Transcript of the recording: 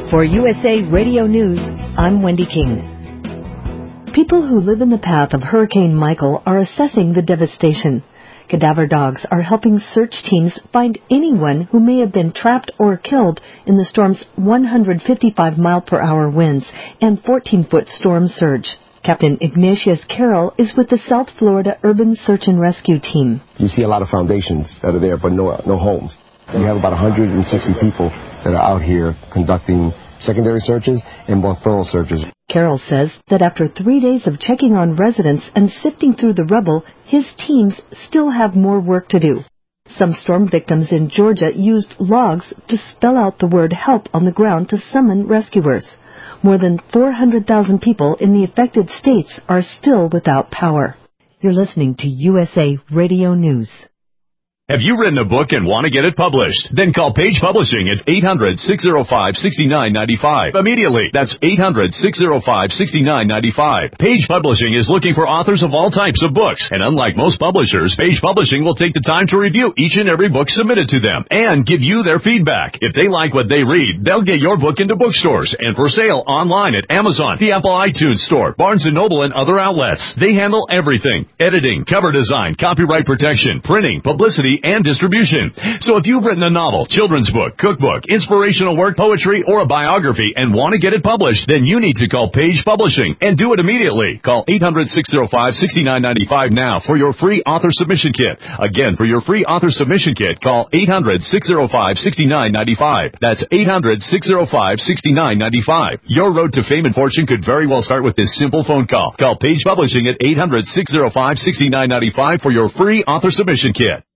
For USA Radio News, I'm Wendy King. People who live in the path of Hurricane Michael are assessing the devastation. Cadaver dogs are helping search teams find anyone who may have been trapped or killed in the storm's 155-mile-per-hour winds and 14-foot storm surge. Captain Ignatius Carroll is with the South Florida Urban Search and Rescue Team. You see a lot of foundations that are there, but no homes. We have about 160 people that are out here conducting secondary searches and more thorough searches. Carroll says that after 3 days of checking on residents and sifting through the rubble, his teams still have more work to do. Some storm victims in Georgia used logs to spell out the word help on the ground to summon rescuers. More than 400,000 people in the affected states are still without power. You're listening to USA Radio News. Have you written a book and want to get it published? Then call Page Publishing at 800-605-6995 immediately. That's 800-605-6995. Page Publishing is looking for authors of all types of books. And unlike most publishers, Page Publishing will take the time to review each and every book submitted to them and give you their feedback. If they like what they read, they'll get your book into bookstores and for sale online at Amazon, the Apple iTunes Store, Barnes & Noble, and other outlets. They handle everything: editing, cover design, copyright protection, printing, publicity, and distribution. So if you've written a novel, children's book, cookbook, inspirational work, poetry, or a biography and want to get it published, then you need to call Page Publishing and do it immediately. Call 800-605-6995 now for your free author submission kit. Again, for your free author submission kit, call 800-605-6995. That's 800-605-6995. Your road to fame and fortune could very well start with this simple phone call. Call Page Publishing at 800-605-6995 for your free author submission kit.